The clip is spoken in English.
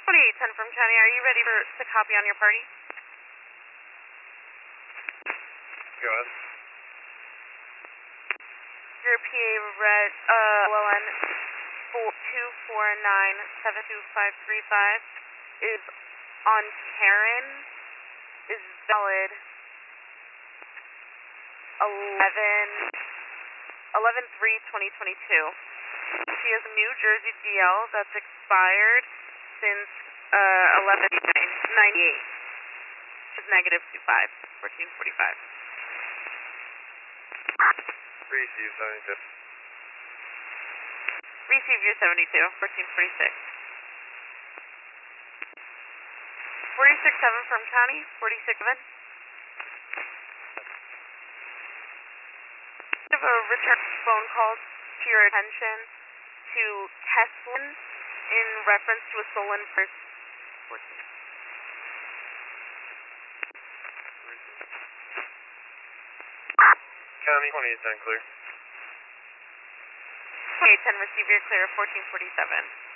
2810 from County, are you ready to copy on your party? Go ahead. Your PA red, LN 249-72535 is on Karen, is valid 11/3/2022. She has a New Jersey DL that's expired since 11/98. She's -25, 1445. Receive 72. Receive your 72, 1446. 46-7 from County, 46-7. I have a return phone call to your attention to Teslin in reference to a stolen purse. County 2810 clear. 2810, receive your clear, 1447.